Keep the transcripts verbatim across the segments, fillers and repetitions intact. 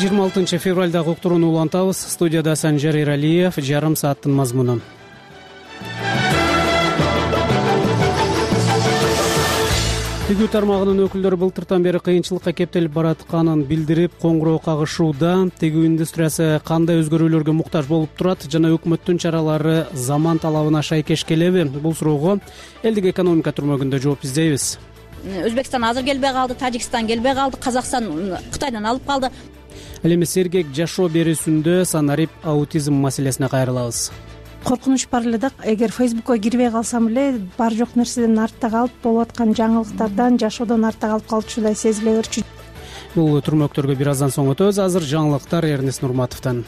жыйырма алтынчы февралдагы уктурууну улантабыз. Студияда Санжар Эралиев. Жарым сааттын мазмуну. Тигүү тармагынын өкүлдөрү былтыртан бери кыйынчылыкка кептелип баратканын билдирип, коңгуроо кагышууда. Тигүү индустриясы кандай өзгөрүүлөргө муктаж болуп турат жана өкмөттүн чаралары заман талабына шайкеш келеби? Бул суроого элдик экономика түрмөгүндө жооп издейбиз. Өзбекстан азыр келбей калды, Тажикстан келбей калды, Казакстан Кытайдан алып калды. Ал эми сергек жашоо берүүсүндө санарип аутизм маселесине кайрылабыз. Коркунуч бар эле да, эгер Фейсбукка кирбей калсам эле бар жок нерседен артта калып, болуп аткан жаңылыктардан, жашоодон артта калып калчудай сезиле берчү. Бул түрмөктөргө бир аздан соң өтөбүз. Азыр жаңылыктар Эрнест Нурматовдон.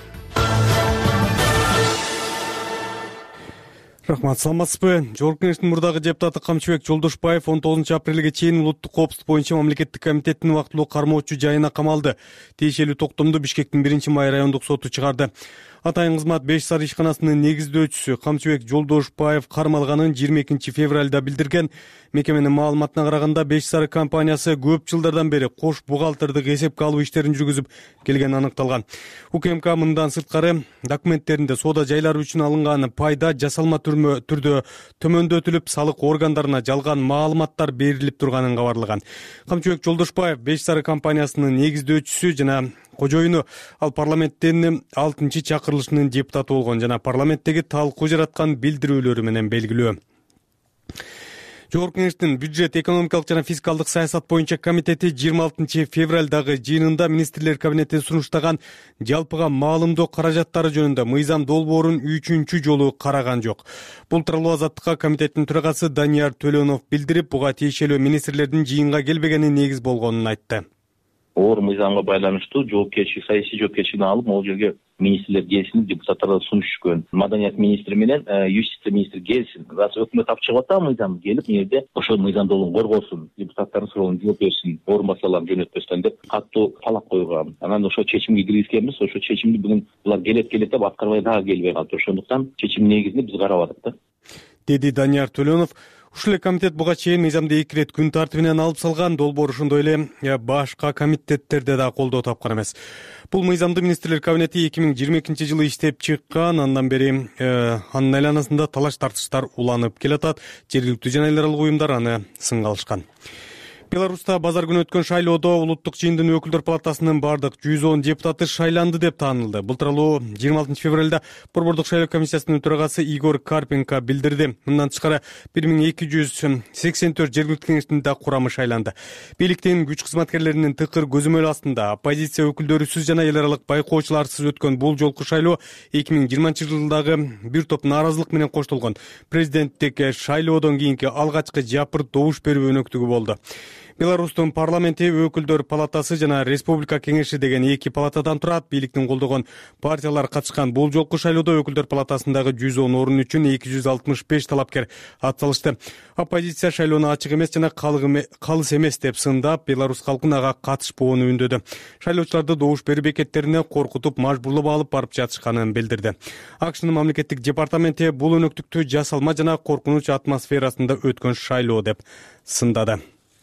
Рахмат, саламатсызбы? Жогорку Кеңештин мурдагы депутаты Камчыбек Жолдошбаев он тогузунчу апрелге чейин улуттук коопсуздук боюнча мамлекеттик комитеттин убактылуу кармоочу жайына камалды. Тиешелүү токтомду Бишкектин биринчи май райондук соту чыгарды. Атайын кызмат Беш Сары ишканасынын негиздөөчүсү Камчыбек Жолдошбаев кармалганын жыйырма экинчи февралда билдирген. Мекеменин маалыматына караганда Беш Сары компаниясы көп жылдардан бери кош бухгалтердик эсепке алуу иштерин жүргүзүп келгени аныкталган. УКМК мындан сырткары документтеринде соода жайлары үчүн алынган пайда жасалма түрдө төмөндөтүлүп, салык органдарына жалган маалыматтар берилип турганын кабарлаган. Камчыбек Жолдошбаев Беш Сары компаниясынын негиздөөчүсү жана кожоюну, ал парламенттин алтынчы чакырылышынын депутаты болгон жана парламенттеги талкуу жараткан билдирүүлөрү менен белгилүү. Жогорку Кеңештин бюджет, экономикалык жана фискалдык саясат боюнча комитети жыйырма алтынчы февралдагы жыйынында министрлер кабинети сунуштаган жалпыга маалымдоо каражаттары жөнүндө мыйзам долбоорун үчүнчү жолу караган жок. Бул тууралуу Азаттыкка комитеттин төрагасы Данияр Төлөнов билдирип, буга тиешелүү министрлердин жыйынга келбегени негиз болгонун айтты. Оор мыйзамга байланыштуу жоопкерчилик, саясий жоопкерчиликти алып, могул жерге министрлер келсин, депутаттарга сунуш түшкөн. Маданият министри менен юстиция министри келсин. Азыр өкмөт алып чыгып атат мыйзам, келип мынерде ошол мыйзам долбоорун коргосун, депутаттардын сурооруна жооп берсин, оор маселаларын жөнөтпөстөн деп катуу талап койгон. Анан ошол чечимге киргизгенбиз. Ошол чечимди бүгүн булар келет келет деп аткарбай дагы келбей калды. Ошондуктан чечим негизинде биз карап атат да. Деди Данияр Төлөнов. Ушул эле комитет буга чейин мыйзамды эки ирет күн тартибинен алып салган. Долбоор ошондой эле башка комитеттерде да колдоо тапкан эмес. Бул мыйзамды министрлер кабинети эки миң жыйырма экинчи жылы иштеп чыккан. Андан бери э, анын айланасында талаш тартыштар уланып келатат. Жергиликтүү жана эл аралык уюмдар аны сынга алышкан. Беларуста базар күнү өткөн шайлоодо улуттук жыйындын өкүлдөр палатасынын бардык жүз он депутаты шайланды деп таанылды. Бул тууралуу жыйырма алтынчы февралда Борбордук шайлоо комиссиясынын төрагасы Игорь Карпенко билдирди. Мындан тышкары бир миң эки жүз сексен төрт жергиликтүү кеңештин да курамы шайланды. Бийликтин күч кызматкерлеринин тыкыр көзөмөл астында оппозиция өкүлдөрүсүз жана эл аралык байкоочуларсыз өткөн бул жолку шайлоо эки миң жыйырманчы жылдагы бир топ нааразылык менен коштолгон президенттик шайлоодон кийинки алгачкы жапырт добуш берүү өнөктүгү болду. Беларустун парламенти өкүлдөр палатасы жана республика кеңеши деген эки палатадан турат. Бийликтин колдогон партиялар катышкан бул жолку шайлоодо өкүлдөр палатасындагы жүз он орун үчүн эки жүз алтымыш беш талапкер ат салышты. Оппозиция шайлоону ачык эмес жана калыс эмес деп сындап, Беларусь калкын ага катышпоону үндөдү. Шайлоочуларды добуш берүү бекеттерине коркутуп, мажбурлап алып барып жатышканын билдирди. АКШнын мамлекеттик департаменти бул өнөктүктү жасалма жана коркунуч атмосферасында өткөн шайлоо деп сындады.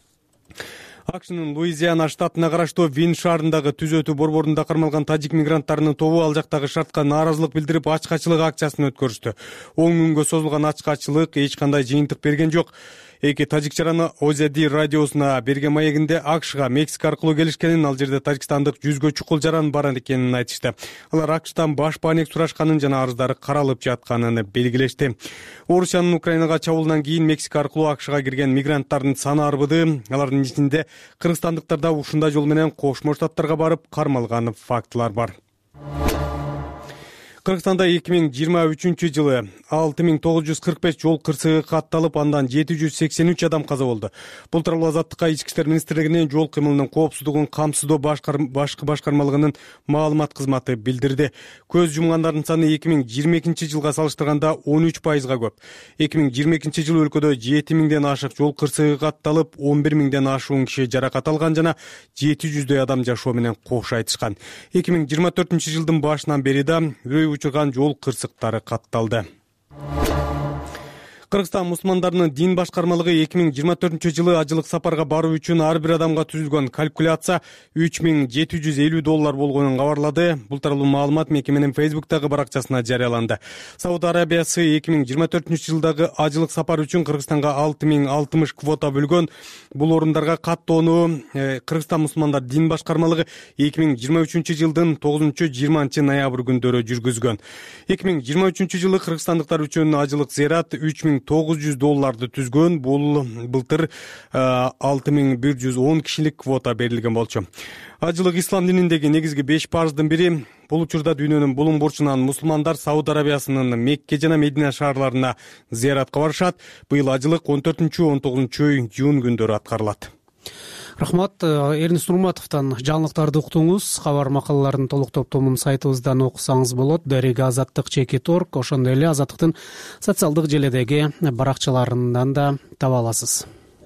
АКШнын Луизиана штатына караштуу Вин шаарындагы түзөтүү борборунда кармалган тажик мигранттарынын тобу ал жактагы шартка нааразылык билдирип, ачкачылык акциясын өткөрүштү. он күнгө созулган ачкачылык эч кандай жыйынтык берген жок. Эки тажик жараны Озеди радиосуна берген маегинде АКШга Мексика аркылуу келишкенин, ал жерде тажикстандык жүзгө чукул жаран бар экенин айтышты. Алар АКШтан баш баанек сурашканын жана арыздары каралып жатканын белгилешти. Орусиянын Украинага чабуулунан кийин Мексика аркылуу АКШга кирген мигранттардын саны арбыды. Алардын ичинде кыргызстандыктар да ушундай жол менен Кошмо Штаттарга барып кармалган фактылар бар. Кыргызстанда эки миң жыйырма үчүнчү жылы алты миң тогуз жүз кырк беш жол кырсыгы катталып, андан жети жүз сексен үч адам каза болду. Бул тууралуу Азаттыкка Ички иштер министрлигинин жол кыймылынын коопсуздугун камсыздоо башкы башкармалыгынын маалымат кызматы билдирди. Көз жумгандардын саны эки миң жыйырма экинчи жылга салыштырганда он үч пайызга көп. эки миң жыйырма экинчи жылы өлкөдө жети миңден ашык жол кырсыгы катталып, он бир миңден ашуун киши жаракат алган жана жети жүздөй адам жашоо менен кош айтышкан. эки миң жыйырма төртүнчү жылдын башынан бери да үрөй учурган жол кырсыктары катталды. Кыргызстан мусулмандарынын дин башкармалыгы эки миң жыйырма төртүнчү жылы ажылык сапарга баруу үчүн ар бир адамга түзүлгөн калькуляция үч миң жети жүз элүү доллар болгонун кабарлады. Бул тууралуу маалымат мекеменин Фейсбуктагы баракчасына жарыяланды. Сауд Арабиясы эки миң жыйырма төртүнчү жылдагы ажылык сапар үчүн Кыргызстанга алты миң алтымыш квота бөлгөн. Бул орундарга каттоону Кыргызстан мусулмандар дин башкармалыгы эки миң жыйырма үчүнчү жылдын тогузунчу жыйырманчы ноябрь күндөрү жүргүзгөн. эки миң жыйырма үчүнчү жылы кыргызстандыктар үчүн ажылык зыярат үч миң тогуз жүз долларды түзгөн. Бул былтыр алты миң бир жүз он кишилик квота берилген болчу. Ажылык ислам дининдеги негизги беш парздын бири. Бул учурда дүйнөнүн булуң бурчунан мусулмандар Сауд Арабиясынын Мекке жана Медина шаарларына зыяратка барышат. Быйыл ажылык он төртүнчү он тогузунчу июнь күндөрү аткарылат. Рахмат. Эрнис Нурматовдон жаңылыктарды уктуңуз. Кабар макалаларын толук топтомун сайтыбыздан окусаңыз болот. Дареги Азаттык чекит орг, ошондой эле Азаттыктын социалдык желедеги баракчаларынан да таба аласыз.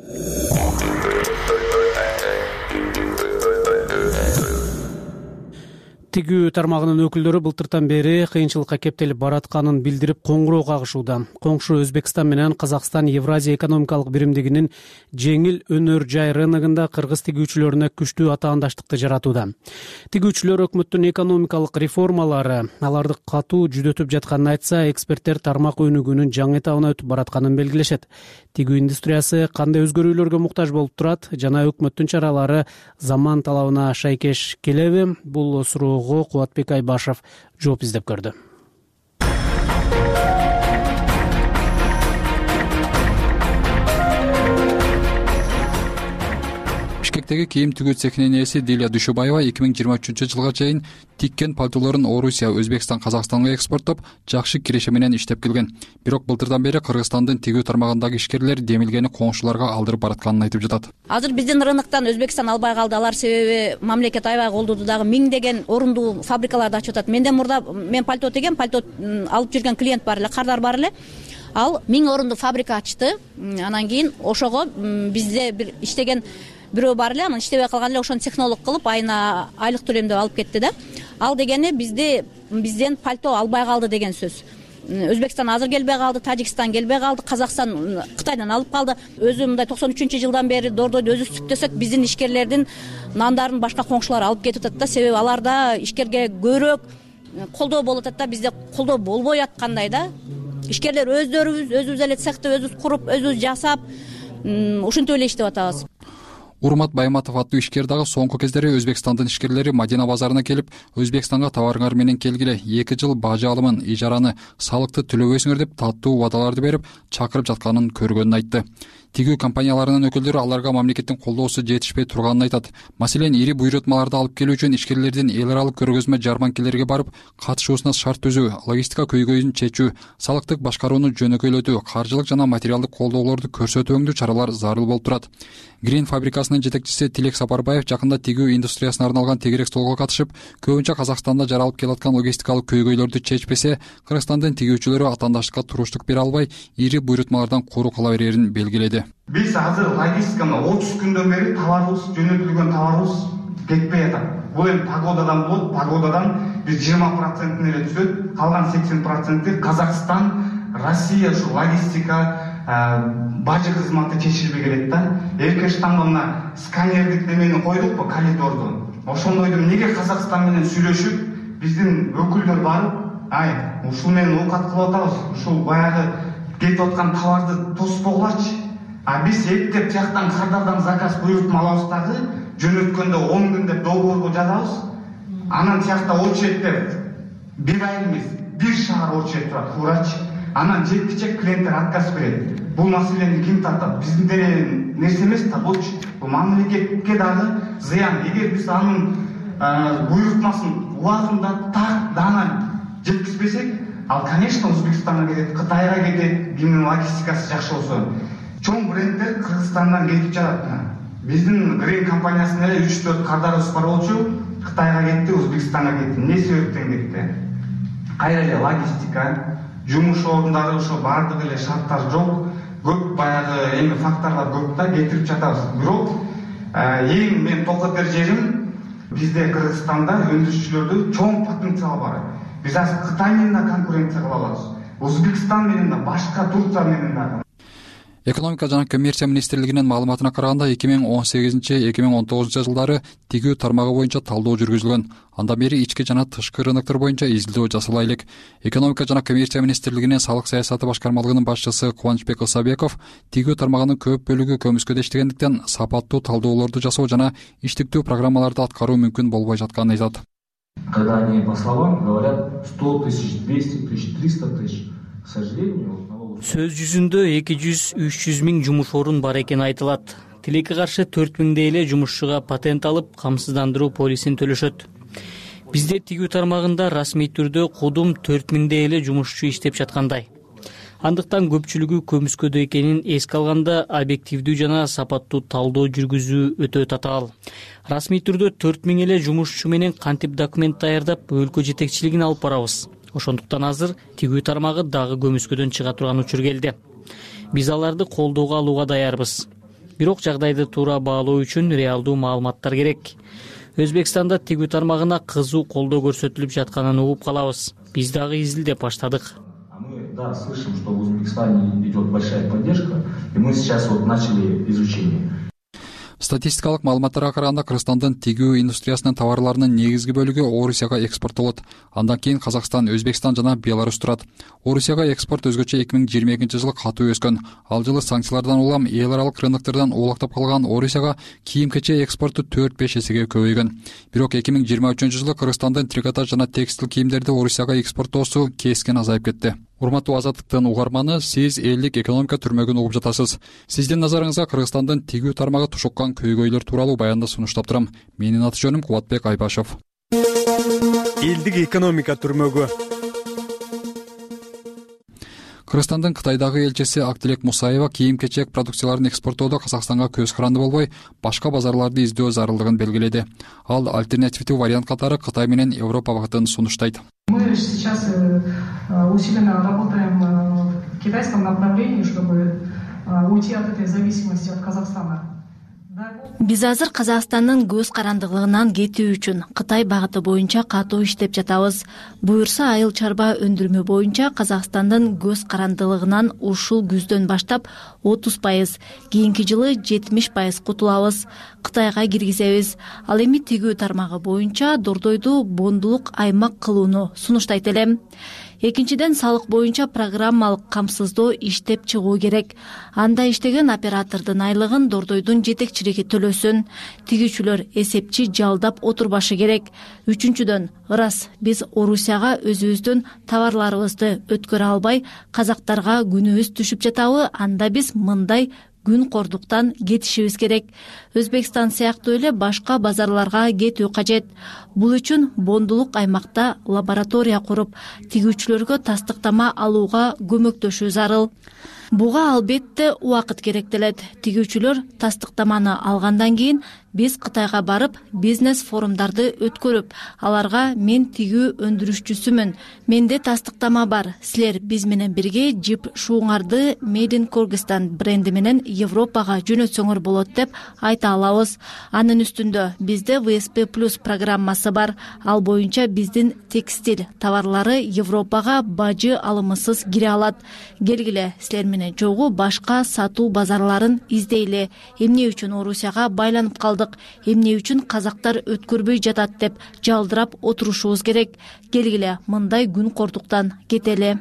Тигүү тармагынын өкүлдөрү былтыртан бери кыйынчылыкка кептелип баратканын билдирип коңгуроо кагышууда. Коңшу Өзбекстан менен Казакстан Евразия экономикалык биримдигинин жеңил өнөр жай рыногунда кыргыз тигүүчүлөрүнө күчтүү атаандаштыкты жаратууда. Тигүүчүлөр өкмөттүн экономикалык реформалары аларды катуу жүдөтүп жатканын айтса, эксперттер тармак өнүгүүнүн жаңы этабына өтүп баратканын белгилешет. Тигүү индустриясы кандай өзгөрүүлөргө муктаж болуп турат жана өкмөттүн чаралары заман талабына шайкеш келеби? Бул суроо Кубатбек Айбашев жооп издеп көрдү. Бишкектеги кийим тигүү цехинин ээси Дилия Дүйшөбаева эки миң жыйырма үчүнчү жылга чейин тиккен пальтолорун Орусия, Өзбекстан, Казакстанга экспорттоп, жакшы киреше менен иштеп келген. Бирок былтырдан бери Кыргызстандын тигүү тармагындагы ишкерлер демилгени коңшуларга алдырып баратканын айтып жатат. Азыр биздин рыноктон Өзбекстан албай калды. Алар себеби мамлекет аябай колдоду дагы миңдеген орунду фабрикаларды ачып атат. Менден мурда мен пальто тегем, пальто алып жүргөн клиент бар эле, кардар бар эле. Ал миң орунду фабрика ачты. Анан кийин ошого бизде бир иштеген бирөө бар эле, анан иштебей калган эле, ошону технолог кылып айына айлык төлөмдөп алып кетти да. Ал дегени бизде бизден пальто албай калды деген сөз. Өзбекстан азыр келбей калды, Тажикстан келбей калды, Казакстан Кытайдан алып калды. Өзү мындай токсон үчүнчү жылдан бери дордойду өзүбүз түктөсөк, биздин ишкерлердин нандарын башка коңшулар алып кетип атат да. Себеби аларда ишкерге көбүрөөк колдоо болуп атат да, бизде колдоо болбой аткандай да. Ишкерлер өздөрүбүз, өзүбүз эле цехти өзүбүз куруп, өзүбүз жасап, ушинтип эле иштеп атабыз. Урмат Байматов аттуу ишкер дагы соңку кездери Өзбекстандын ишкерлери Мадина базарына келип, Өзбекстанга товарыңар менен келгиле, эки жыл бажы алымын, ижараны, салыкты төлөбөйсүңөр деп таттуу убадаларды берип, чакырып жатканын көргөнүн айтты. Тигүү компанияларынын өкүлдөрү аларга мамлекеттин колдоосу жетишпей турганын айтат. Маселен, ири буйрутмаларды алып келүү үчүн ишкерлердин эл аралык көргөзмө жарманкелерге барып, катышуусуна шарт түзүү, логистика көйгөйүн чечүү, салыктык башкарууну жөнөкөйлөтүү, каржылык жана материалдык колдоолорду көрсөтүүңдүү чаралар зарыл болуп турат. Грин фабрикасынын жетекчиси Тилек Сапарбаев жакында тигүү индустриясына арналган тегерек столго катышып, көбүнчө Казакстанда жаралып келаткан логистикалык көйгөйлөрдү чечпесе, Кыргызстандын тигүүчүлөрү атаандаштыкка туруштук бере албай, ири буйрутмалардан куру кала берерин белгиледи. Биз азыр логистиканы отуз күндөн бери товарыбыз, жөнөтүлгөн товарыбыз кетпей атат. Бул эми погодадан болот, погодадан биз жыйырма процентин эле түзөт, калган сексен проценти Казакстан, Россия ушу логистика бажы кызматы чечилбей келет да. Эркештанга мына сканердик немени койдукпу, коридорду. Ошондойду эмнеге Казакстан менен сүйлөшүп, биздин өкүлдөр барып, ай, ушул менен оокат кылып атабыз, ушул баягы кетип аткан товарды тоспогулачы. А биз эптеп тияктан кардардан заказ буйрутма алабыз дагы, жөнөткөндө он күн деп договорго жазабыз. Анан тиякта очередь деп бир ай эмес, бир шаар очередь турат, туурачы. Анан жеткичек клиенттер отказ берет. Бул маселени ким тартат? Биздин деле нерсе эмес да, бул мамлекетке дагы зыян. Эгер биз анын буйрутмасын убагында так даана жеткизбесек, ал, конечно, Өзбекстанга кетет, Кытайга кетет, кимдин логистикасы жакшы болсо. Чоң бренддер Кыргызстандан кетип жатат. Биздин Грин компаниясынын эле үч төрт кардарыбыз бар болчу, Кытайга кетти, Өзбекстанга кетти. Эмне себептен кетти? Кайра эле логистика, жумуш орундары ошо баардык эле шарттар жок. Көп баягы эми факторлор көп да, кетирип жатабыз. Бирок эң мен токотер жерим, бизде Кыргызстанда өндүрүүчүлөрдө чоң потенциал бар. Биз азыр Кытай менен да конкуренция кыла алабыз. Өзбекстан менен да, башка Турция менен да. Экономика жана коммерция министрлигинин маалыматына караганда эки миң он сегизинчи эки миң он тогузунчу жылдары тигүү тармагы боюнча талдоо жүргүзүлгөн. Андан бери ички жана тышкы рыноктор боюнча изилдөө жасала элек. Экономика жана коммерция министрлигинин салык саясаты башкармалыгынын башчысы Кубанычбек Ысабеков тигүү тармагынын көп бөлүгү көмүскөдө иштегендиктен сапаттуу талдоолорду жасоо жана иштиктүү программаларды аткаруу мүмкүн болбой жатканын айтат. Когда они, по словам, говорят сто тысяч, двести тысяч, триста тысяч, к сожалению, сөз жүзүндө эки жүз үч жүз миң жумуш орун бар экени айтылат. Тилекке каршы төрт миңдей эле жумушчуга патент алып, камсыздандыруу полисин төлөшөт. Бизде тигүү тармагында расмий түрдө кудум төрт миңдей эле жумушчу иштеп жаткандай. Андыктан көпчүлүгү көмүскөдө экенин эске алганда объективдүү жана сапаттуу талдоо жүргүзүү өтө татаал. Расмий түрдө төрт миң эле жумушчу менен кантип документ даярдап өлкө жетекчилигин алып барабыз. Ошондуктан азыр тигүү тармагы дагы көмүскөдөн чыга турган учур келди. Биз аларды колдоого алууга даярбыз. Бирок жагдайды туура баалоо үчүн реалдуу маалыматтар керек. Өзбекстанда тигүү тармагына кызуу колдоо көрсөтүлүп жатканын угуп калабыз. Биз дагы изилдеп баштадык. Мы, да, слышим, что в Узбекистане идет большая поддержка, и мы сейчас вот начали изучение. Статистикалык маалыматтарга караганда Кыргызстандын тигүү индустриясынын товарларынын негизги бөлүгү Орусияга экспорттолот. Андан кийин Казакстан, Өзбекстан жана Беларусь турат. Орусияга экспорт өзгөчө эки миң жыйырма экинчи жылы катуу өскөн. Ал жылы санкциялардан улам эл аралык рыноктордон улактап калган Орусияга кийим-кече экспорту төрт беш эсеге көбөйгөн. Бирок эки миң жыйырма үчүнчү жылы Кыргызстандын трикотаж жана текстил кийимдерди Орусияга экспорттоосу кескен азайып кетти. Урматтуу Азаттыктын угарманы, сиз элдик экономика түрмөгүн угуп жатасыз. Сиздин назарыңызга Кыргызстандын тигүү тармагы тушуккан көйгөйлөр тууралуу баянды сунуштап турам. Менин аты жөнүм Кубатбек Айбашев. Элдик экономика түрмөгү. Кыргызстандын Кытайдагы элчиси Актилек Мусаева кийим-кечек продукцияларын экспорттоодо Казакстанга көз каранды болбой, башка базарларды издөө зарылдыгын белгиледи. Ал альтернативдүү вариант катары Кытай менен Европа багытын сунуштайт. Мы сейчас усиленно работаем в китайском направлении, чтобы уйти от этой зависимости от Казахстана. Биз азыр Казакстандын көз карандылыгынан кетүү үчүн Кытай багыты боюнча катуу иштеп жатабыз. Буюрса, айыл чарба өндүрмө боюнча Казакстандын көз карандылыгынан ушул күздөн баштап отуз пайыз, кийинки жылы жетимиш пайыз кутулабыз. Кытайга киргизебиз. Ал эми тигүү тармагы боюнча дордойду бондулук аймак кылууну сунуштайт элем. Экинчиден, салык боюнча программалык камсыздоо иштеп чыгуу керек. Анда иштеген оператордун айлыгын дордойдун жетекчилиги төлөсүн. Тигүүчүлөр эсепчи жалдап отурбашы керек. Үчүнчүдөн, ырас биз Орусияга өзүбүздүн товарларыбызды өткөрө албай, казактарга күнүбүз түшүп жатабы, анда биз мындай күн кордуктан кетишибиз керек. Өзбекстан сыяктуу эле башка базарларга кетүү кажет. Бул үчүн бондулук аймакта лаборатория куруп, тигүүчүлөргө тастыктама алууга көмөктөшүү зарыл. Буга албетте убакыт керектелет. Тигүүчүлөр тастыктаманы алгандан кийин биз Кытайга барып, бизнес форумдарды өткөрүп, аларга мен тигүү өндүрүшчүсүмүн, менде тастыктама бар, силер биз менен бирге жип шууңарды Made in Kyrgyzstan бренди менен Европага жөнөтсөңөр болот деп айта алабыз. Анын үстүндө бизде ви эс пи плюс программасы бар. Ал боюнча биздин текстиль товарлары Европага бажы алымысыз кире алат. Келгиле, силер менен чогуу башка сатуу базарларын издейле. Эмне үчүн Орусияга байланып калдык? Эмне үчүн казактар өткөрбөй жатат деп жалдырап отурушубуз керек. Келгиле, мындай күн кордуктан кетели.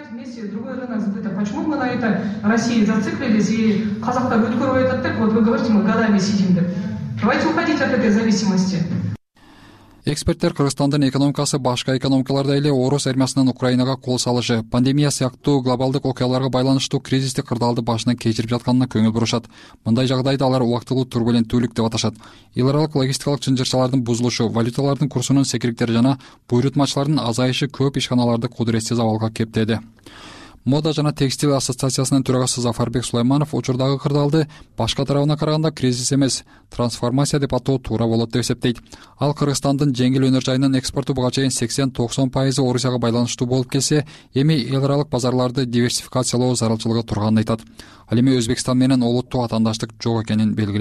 Почему мы на это России зациклились и казактар өткөрбөй жатат деп, вот вы говорите, мы годами сидим деп. Давайте уходить от этой зависимости. Эксперттер Кыргызстандын экономикасы башка экономикалардай эле орус армиясынын Украинага кол салышы, пандемия сыяктуу глобалдык окуяларга байланыштуу кризистик кырдаалды башынан кечирип жатканына көңүл бурушат. Мындай жагдайды алар убактылуу турбуленттүүлүк деп аташат. Эл аралык логистикалык чынжырчалардын бузулушу, валюталардын курсунун секириктери жана буйрутмачылардын азайышы көп ишканаларды кудуретсиз абалга кептеди. Мода жана текстиль ассоциациясынын төрагасы Зафарбек Сулайманов учурдагы кырдаалды башка тарабына караганда кризис эмес, трансформация деп атоо туура болот деп эсептейт. Ал Кыргызстандын жеңил өнөр жайынын экспорту буга чейин сексен токсон пайызы Орусияга байланыштуу болуп келсе, эми эл аралык базарларды диверсификациялоо зарылчылыгы турганын айтат. Ал эми Өзбекстан менен олуттуу атаандаштык жок экенин белгилейт.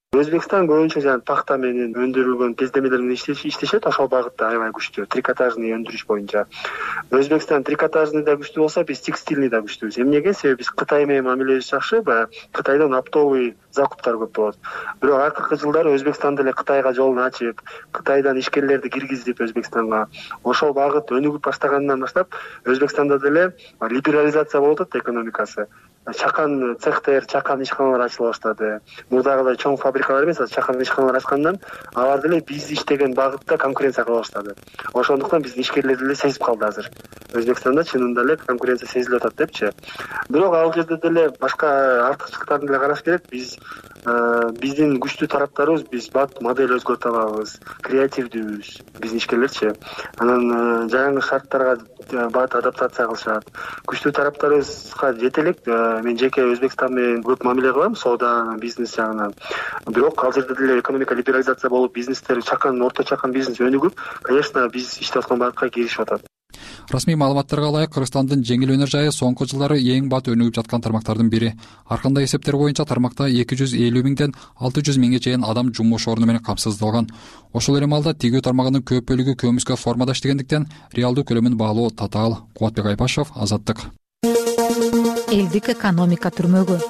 Өзбекстан көбүнчө жана пахта менен өндүрүлгөн кездемелер менен иштешет, ошол багытта аябай күчтүү, трикотажный өндүрүш боюнча. Өзбекстан трикотажный да күчтүү болсо, биз текстильный да күчтүүбүз. Эмнеге? Себеби биз Кытай менен мамилебиз жакшы, баягы Кытайдан оптовый закуптар көп болот. Бирок акыркы жылдары Өзбекстан деле Кытайга жолун ачып, Кытайдан ишкерлерди киргизип Өзбекстанга ошол багыт өнүгүп баштагандан баштап Өзбекстанда деле либерализация болуп атат экономикасы. Чакан цехтер, чакан ишканалар ачыла баштады. Мурдагыдай чоң фабрикалар эмес, чакан ишканалар ачкандан алар деле биз иштеген багытта конкуренция кыла баштады. Ошондуктан биздин ишкерлер деле сезип калды азыр. Өзбекстанда чынында эле конкуренция сезилип атат депчи. Бирок ал жерде деле башка артыкчылыктарын деле караш керек. Биз биздин күчтүү тараптарыбыз, биз бат модель өзгөртө алабыз, креативдүүбүз биздин ишкерлерчи. Анан жаңы шарттарга бат адаптация кылышат. Күчтүү тараптарыбызга жете элек. Мен жеке Өзбекстан менен көп мамиле кылам, соода, бизнес жагынан. Бирок ал жерде деле экономика либерализация болуп, бизнестер чакан, орто чакан бизнес өнүгүп, конечно, биз иштеп аткан багытка киришип атат. Расмий маалыматтарга ылайык, Кыргызстандын жеңил өнөр жайы соңку жылдары эң бат өнүгүп жаткан тармактардын бири. Ар кандай эсептер боюнча тармакта эки жүз элүү миңден алты жүз миңге чейин адам жумуш орну менен камсыздалган. Ошол эле маалда тигүү тармагынын көп бөлүгү көмүскө формада иштегендиктен реалдуу көлөмүн баалоо татаал. Кубатбек Айпашев, Азаттык. Элдик экономика түрмөгү.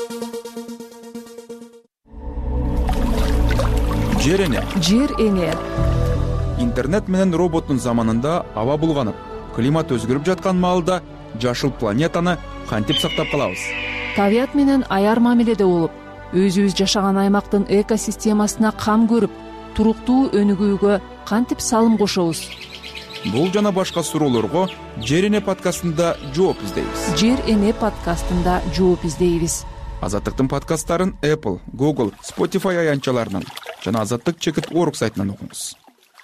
Жер эне. Жер эне. Интернет менен роботтун заманында аба булганып, климат өзгөрүп жаткан маалда жашыл планетаны кантип сактап калабыз? Табият менен аяр мамиледе болуп, өзүбүз жашаган аймактын экосистемасына кам көрүп, туруктуу өнүгүүгө кантип салым кошобуз? Бул жана башка суроолорго Жер эне подкастында жооп издейбиз. Жер эне подкастында жооп издейбиз. Азаттыктын подкасттарын Apple, Google, Spotify аянтчаларынан жана азаттык чекит точка орг сайтынан окуңуз.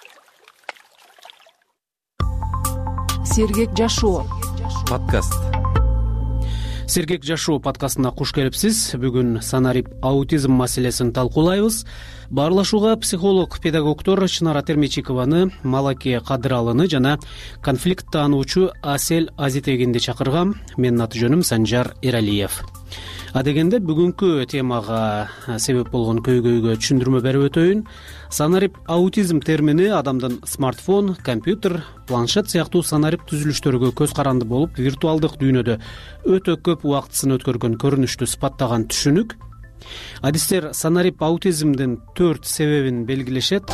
Сергек жашоо подкаст. Сергек жашоо подкастына куш келипсиз. Бүгүн санарип аутизм маселесин талкуулайбыз. Баарлашууга психолог, педагогдор Чынара Термечикованы, Малаке Кадыралыны жана конфликт таануучу Асель Азитегинди чакыргам. Менин аты жөнүм Санжар Эралиев. Адегенде бүгүнкү темага себеп болгон көйгөйгө түшүндүрмө берип өтөйүн. Санарип аутизм термини адамдын смартфон, компьютер, планшет сыяктуу санарип түзүлүштөргө көз каранды болуп, виртуалдык дүйнөдө өтө көп убактысын өткөргөн көрүнүштү сыпаттаган түшүнүк. Адистер санарип аутизмдин төрт себебин белгилешет.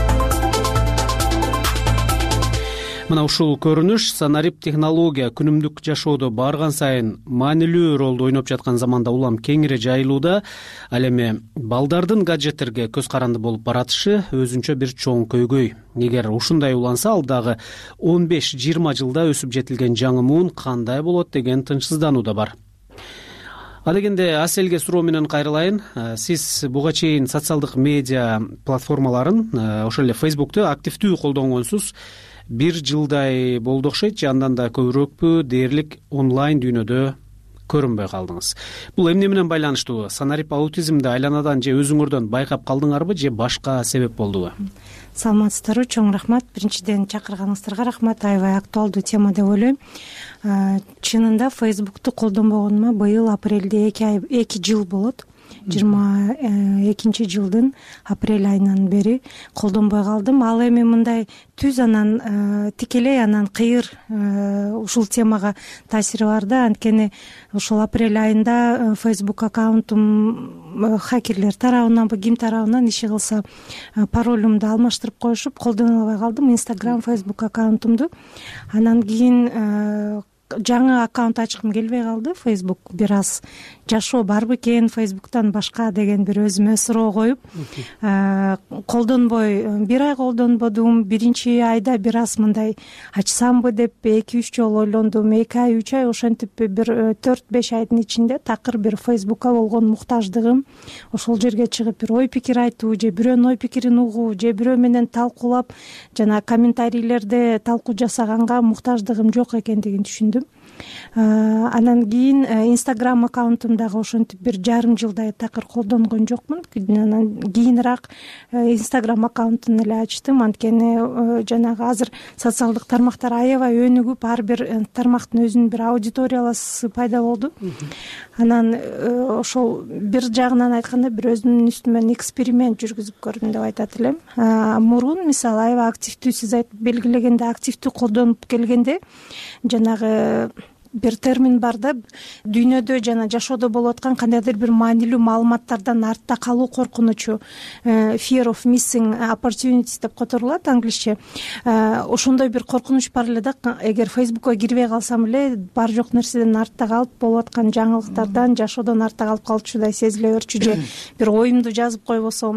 Мына ушул көрүнүш санарип технология күнүмдүк жашоодо барган сайын маанилүү ролду ойноп жаткан заманда улам кеңири жайылууда. Ал эми балдардын гаджеттерге көз каранды болуп баратышы өзүнчө бир чоң көйгөй. Эгер ушундай уланса, алдагы он беш жыйырма жылда өсүп жетилген жаңы муун кандай болот деген тынчсыздануу да бар. Адегенде Аселге суроо менен кайрылайын. Сиз буга чейин социалдык медиа платформаларын, ошол эле Facebook'ты активдүү колдонгонсуз. Бир жылдай болду окшойт, андан да көбүрөөкпү дээрлик онлайн дүйнөдө көрүнбөй калдыңыз. Бул эмне менен байланыштуу? Санарип аутизмди айланадан же өзүңөрдөн байкап калдыңарбы, же башка себеп болдубу? Саламатсыздарбы, чоң рахмат. Биринчиден чакырганыңыздарга рахмат. Аябай актуалдуу тема деп ойлойм. Чынында Facebook'ту колдонбогонума быйыл апрелде эки жыл болот. жыйырма экинчи жылдын апрель айынан бери колдонбой калдым. Ал эми мындай түз анан тикелей анан кыйыр ушул темага таасири бар да. Анткени ушул апрель айында Facebook аккаунтум хакерлер тарабынанбы, ким тарабынан иши кылса паролумду алмаштырып коюшуп колдоно албай калдым Instagram, Facebook аккаунтумду. Анан кийин жаңы аккаунт ачкым келбей калды. Facebook бир аз жашоо барбы экен Facebook'тан башка деген бир өзүмө суроо коюп, колдонбой бир ай колдонбодум. Биринчи айда бир аз мындай ачсамбы деп эки үч жолу ойлондум. эки ай, үч ай ошентип бир төрт беш айдын ичинде такыр бир Facebook'ка болгон муктаждыгым, ошол жерге чыгып бир ой пикир айтуу, же бирөөнүн ой пикирин угуу, же бирөө менен талкуулап жана комментарийлерде талкуу жасаганга муктаждыгым жок экендигин түшүндүм. анан кийин инстаграм аккаунтум дагы ошентип бир жарым жылдай такыр колдонгон жокмун. Анан кийинирээк инстаграм аккаунтун эле ачтым, анткени жанагы азыр социалдык тармактар аябай өнүгүп, ар бир тармактын өзүнүн бир аудиторияласы пайда болду. Анан ошол бир жагынан айтканда бир өзүмдүн үстүмөн эксперимент жүргүзүп көрдүм деп айтат элем. Мурун мисалы аябай активдүү, сиз айтып белгилегенде активдүү колдонуп келгенде жанагы бир термин бар да, дүйнөдө жана жашоодо болуп аткан кандайдыр бир маанилүү маалыматтардан артта калуу коркунучу, fear of missing opportunities деп которулат англисче. Ошондой бир коркунуч бар эле да, эгер Facebookка кирбей калсам эле бар жок нерседен артта калып, болуп аткан жаңылыктардан, жашоодон артта калып калчудай сезиле берчү, же бир оюмду жазып койбосом.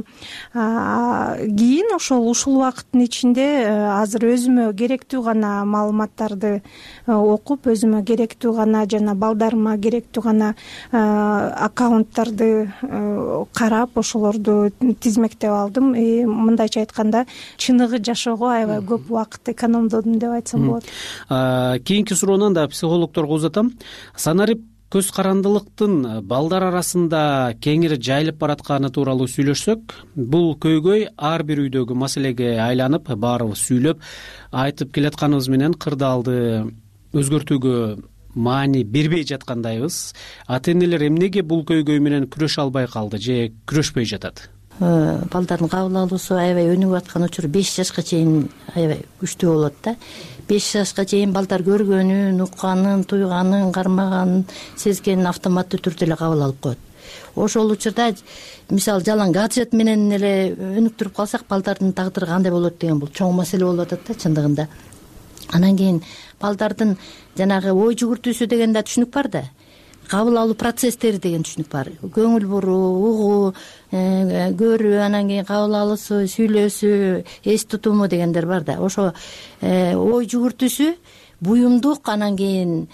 Кийин ошол ушул убакыттын ичинде азыр өзүмө керектүү гана маалыматтарды окуп, өзүмө керектүү гана жана балдарыма керектүү гана аккаунттарды карап, ошолорду тизмектеп алдым. Мындайча айтканда, чыныгы жашоого аябай көп убакыт экономдодум деп айтсам болот. Кийинки суроонан да психологторго узатам. Санарип көз карандылыктын балдар арасында кеңири жайылып баратканы тууралуу сүйлөшсөк, бул көйгөй ар бир үйдөгү маселеге айланып, баарыбыз сүйлөп айтып келатканыбыз менен кырдаалды өзгөртүүгө маани бербей жаткандайбыз. Ата энелер эмнеге бул көйгөй менен күрөшө албай калды же күрөшпөй жатат? Балдардын кабыл алуусу аябай өнүгүп аткан учур беш жашка чейин аябай күчтүү болот да. беш жашка чейин балдар көргөнүн, укканын, туйганын, кармаганын, сезгенин автоматтуу түрдө эле кабыл алып коет. Ошол учурда мисалы жалаң гаджет менен эле өнүктүрүп калсак, балдардын тагдыры кандай болот деген бул чоң маселе болуп атат да чындыгында. Анан кийин балдардын жанагы ой жүгүртүүсү деген да түшүнүк бар да. Кабыл алуу процесстери деген түшүнүк бар. Көңүл буруу, угуу, көрүү, анан кийин кабыл алуусу, сүйлөөсү, эс тутуму дегендер бар да. Ошо ой жүгүртүүсү буюмдук, анан кийин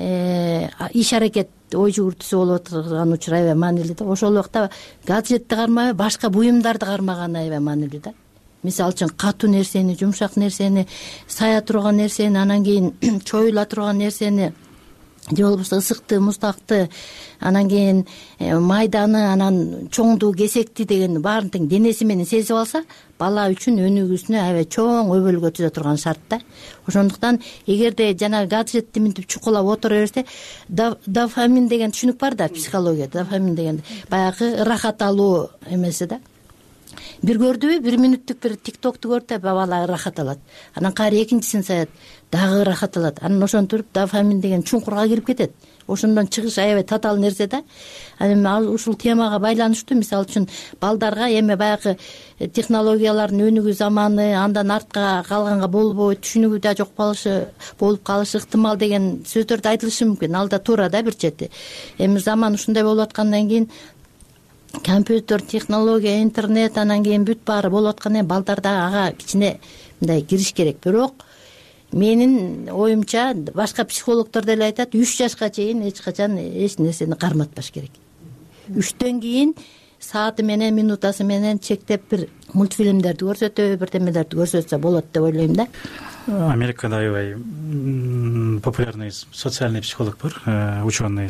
иш аракет ой жүгүртүүсү болуп аткан учур аябай маанилүү да. Ошол убакта гаджетти кармабай, башка буюмдарды кармаган аябай маанилүү да. Мисалы үчүн катуу нерсени, жумшак нерсени, сая турган нерсени, анан кийин чоюла турган нерсени, же болбосо ысыкты, муздакты, анан кийин майданы, анан чоңду, кесекти деген баарын тең денеси менен сезип алса, бала үчүн өнүгүүсүнө аябай чоң өбөлгө түзө турган шарт да. Ошондуктан эгерде жана гаджетти мынтип чукулап отура берсе, дофамин деген түшүнүк бар да психологияда. Дофамин деген баягы ырахат алуу эмеси да. Бир көрдүбү, бир мүнөттүк бир тиктокту көрдү, бала ырахат алат. Анан кайра экинчисин саят, дагы ырахат алат. Анан ошентип дофамин деген чуңкурга кирип кетет. Ошондон чыгыш аябай татаал нерсе да. Анан ушул темага байланыштуу, мисалы үчүн балдарга эми баягы технологиялардын өнүгүү заманы, андан артка калганга болбойт, түшүнүгү да жок болушу болуп калышы ыктымал деген сөздөр да айтылышы мүмкүн. Ал да туура да бир чети. Эми заман ушундай болуп аткандан кийин компьютер, технология, интернет, анан кийин бүт баары болуп аткандан кийин балдарда ага кичине мындай кириш керек. Бирок менин оюмча башка психологдор деле айтат, үч жашка чейин эч качан эч нерсени карматпаш керек. үчтөн кийин сааты менен, минутасы менен чектеп бир мультфильмдерди көрсөтөбү, бирдемелерди көрсөтсө болот деп ойлойм да. Америкада аябай популярный социальный психолог бар, ученый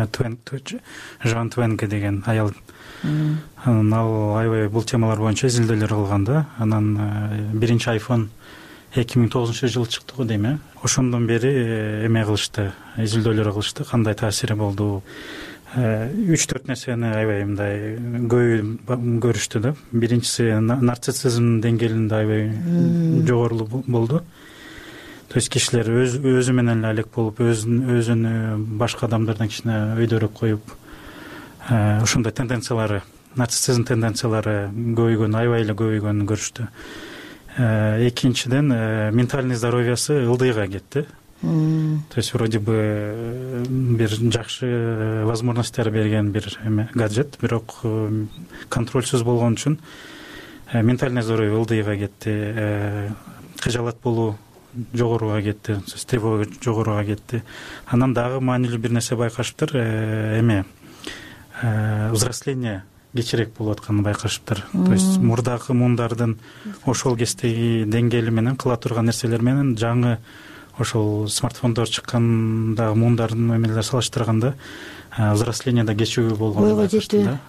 Жан Твенге деген аял. Анан ал аябай бул темалар боюнча изилдөөлөр кылган да. Анан биринчи айфон эки миң тогузунчу жылы чыкты го дейм э. Ошондон бери эме кылышты, изилдөөлөр кылышты, кандай таасири болду. үч төрт нерсени аябай мындай көбү көрүштү да. Биринчиси нарциссизм деңгээлинде аябай жогору болду. То есть кишилер өзү менен эле алек болуп, өзүн башка адамдардан кичине өйдөрөөк коюп, ошондой тенденциялары, нарциссизм тенденциялары көбөйгөн, аябай эле көбөйгөнүн көрүштү. Экинчиден ментальный здоровьясы ылдыйга кетти. То есть вроде бы бир жакшы возможностьтер берген бир эме гаджет, бирок контрольсуз болгон үчүн ментальный здоровье ылдыйга кетти, кыжалат болуу жогоруга кетти, тревога жогоруга кетти. Анан дагы маанилүү бир нерсе байкашыптыр, эме взросление кечирээк болуп атканын байкашыптыр. То есть мурдагы мундардын ошол кездеги деңгээли менен кыла турган нерселер менен жаңы ошол смартфондор чыккандагы муундардын эмелер салыштырганда взросление да кечүүгө болгон бойго жетүү.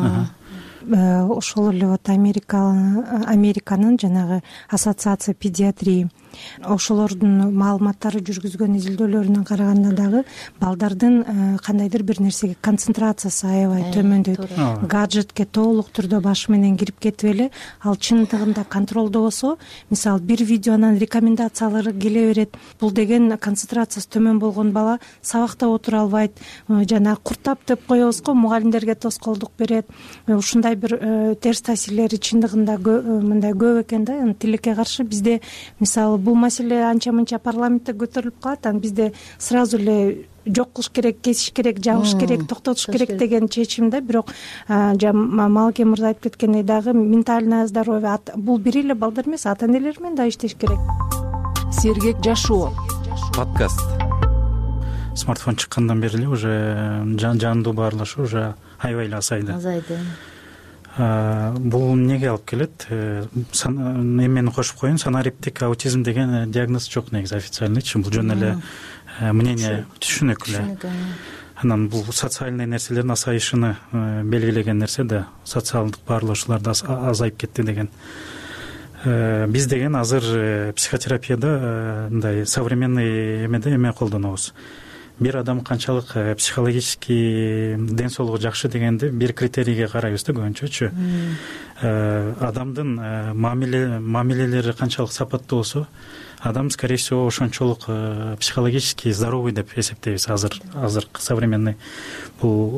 Ошол эле вот Американын жанагы ассоциация педиатрии ошолордун маалыматтары жүргүзгөн изилдөөлөрүнө караганда дагы балдардын кандайдыр бир нерсеге концентрациясы аябай төмөндөйт. Гаджетке толук түрдө башы менен кирип кетип эле ал чындыгында контролдобосо, мисалы бир видеонун рекомендациялары келе берет. Бул деген концентрациясы төмөн болгон бала сабакта отура албайт, жана куртап деп коебуз го, мугалимдерге тоскоолдук берет. Ушундай бир терс таасирлери чындыгында мындай көп экен да. Тилекке каршы бизде мисалы бул маселе анча мынча парламентте көтөрүлүп калат, анан бизде сразу эле жок кылыш керек, кесиш керек, жабыш керек, токтотуш керек деген чечим да. Бирок Малыке мырза айтып кеткендей дагы ментальное здоровье бул бир эле балдар эмес, ата энелер менен да иштеш керек. Сергек жашоо подкаст. Смартфон чыккандан бери эле уже жандуу баарлашуу уже аябай эле азайды. Азайды. Бул эмнеге алып келет? Эмени кошуп коеюн, санариптик аутизм деген диагноз жок негизи официальныйчы. Бул жөн эле мнение, түшүнүк эле. Анан бул социальный нерселердин азайышыны белгилеген нерсе да, социалдык баарлашуулар да азайып кетти деген. Биз деген азыр психотерапияда мындай современный эмеде эме колдонобуз. Бир адам канчалык психологический ден соолугу жакшы дегенди бир критерийге карайбыз да көбүнчөчү. Адамдын мамилелери канчалык сапаттуу болсо, адам скорее всего ошончолук психологически здоровый деп эсептейбиз азыр азыр современный бул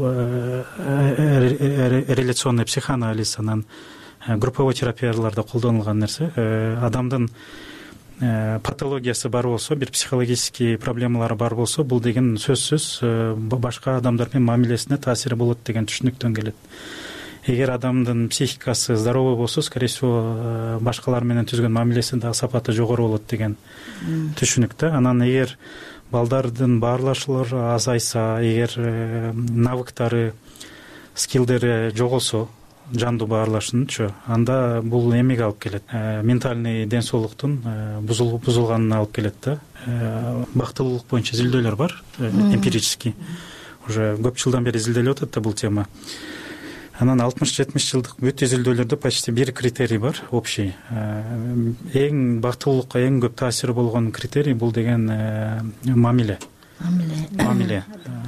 реляционный психоанализ, анан групповой терапияларда колдонулган нерсе. Адамдын патологиясы бар болсо, бир психологический проблемалары бар болсо, бул деген сөзсүз башка адамдар менен мамилесине таасири болот деген түшүнүктөн келет. Эгер адамдын психикасы здоровый болсо, скорее всего башкалар менен түзгөн мамилесинин дагы сапаты жогору болот деген түшүнүк да. Анан эгер балдардын баарлашуулары азайса, эгер навыктары, скиллдери жоголсо, жандуу баарлашуучу, анда бул эмеге алып келет? Ментальный ден соолуктун бузулганына алып келет да. Бактылуулук боюнча изилдөөлөр бар, эмпирический. Уже көп жылдан бери изилделип атат да бул тема. Анан алтымыш жетимиш жылдык бүт изилдөөлөрдө почти бир критерий бар, общий. Эң бактылуулукка эң көп таасири болгон критерий бул деген мамиле. Мамиле. Мамиле.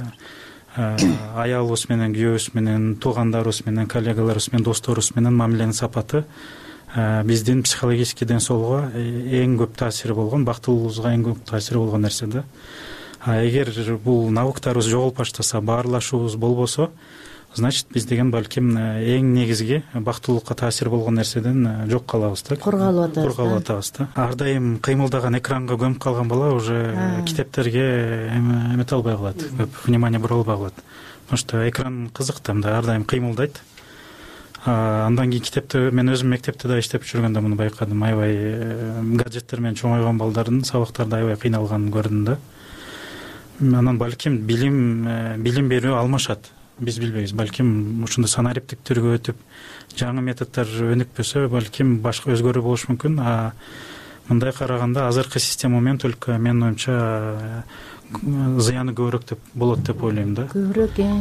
Аялыбыз менен, күйөөбүз менен, туугандарыбыз менен, коллегаларыбыз менен, досторубуз менен мамиленин сапаты биздин психологический ден соолугуга эң көп таасири болгон, бактылуулугубузга эң көп таасири болгон нерсе да. А эгер бул навыктарыбыз жоголуп баштаса, баарлашуубуз болбосо, значит биз деген балким эң негизги бактылуулукка таасир болгон нерседен жок калабыз да. Кургалып атабыз. Кургалып атабыз да. Ар дайым кыймылдаган экранга көмүп калган бала уже китептерге эмете албай калат, көп внимание бура албай калат. Потому что экран кызык да, мындай ар дайым кыймылдайт. Андан кийин китепте мен өзүм мектепте да иштеп жүргөндө муну байкадым. Аябай гаджеттер менен чоңойгон балдардын сабактарда аябай кыйналганын көрдүм да. Анан балким билим билим берүү алмашат. Биз билбейбиз, балким ушундай санариптик түргө өтүп, жаңы методдор өнүкпөсө, балким башка өзгөрүү болушу мүмкүн. А мындай караганда азыркы система менен только менин оюмча зыяны көбүрөөк деп болот деп ойлойм да. Көбүрөөк э.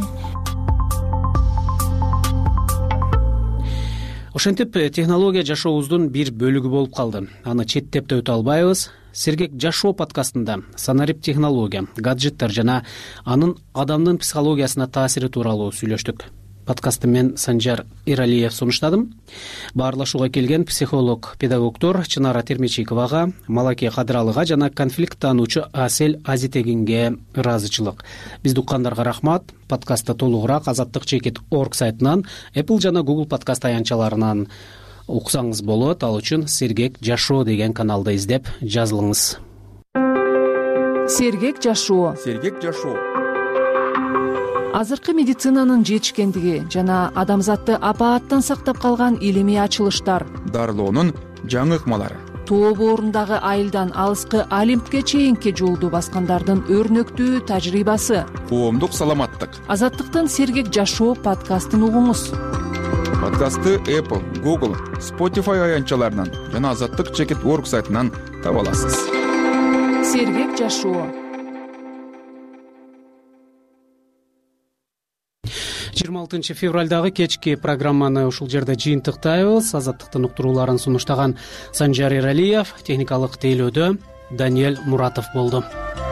Ошентип технология жашообуздун бир бөлүгү болуп калды. Аны четтеп да өтө албайбыз. Сергек жашоо подкастында санарип технология, гаджеттер жана анын адамдын психологиясына таасири тууралуу сүйлөштүк. Подкастты мен Санжар Иралиев сунуштадым. Баарлашууга келген психолог, педагогдор Чынара Термечиковага, Малаке Кадыралыга жана конфликттануучу Асель Азитегинге ыраазычылык. Бизди уккандарга рахмат. Подкастты толугураак азаттык чекит точка орг сайтынан, Apple жана Google подкаст аянтчаларынан уксаңыз болот. Ал үчүн Сергек жашоо деген каналды издеп жазылыңыз. Сергек жашоо. Сергек жашоо. Азыркы медицинанын жетишкендиги жана адамзатты апааттан сактап калган илимий ачылыштар, дарылоонун жаңы ыкмалары, тоо боорундагы айылдан алыскы Олимпке чейинки жолду баскандардын өрнөктүү тажрыйбасы, коомдук саламаттык. Азаттыктын Сергек жашоо подкастын угуңуз. Подкастты Apple, Google, Spotify аянтчаларынан жана азаттык чекит точка орг сайтынан таба аласыз. сергек жашоо. жыйырма алтынчы февралдагы кечки программаны ушул жерде жыйынтыктайбыз. Азаттыктын уктурууларын сунуштаган Санжар Эралиев, техникалык тейлөөдө Даниэль Муратов болду.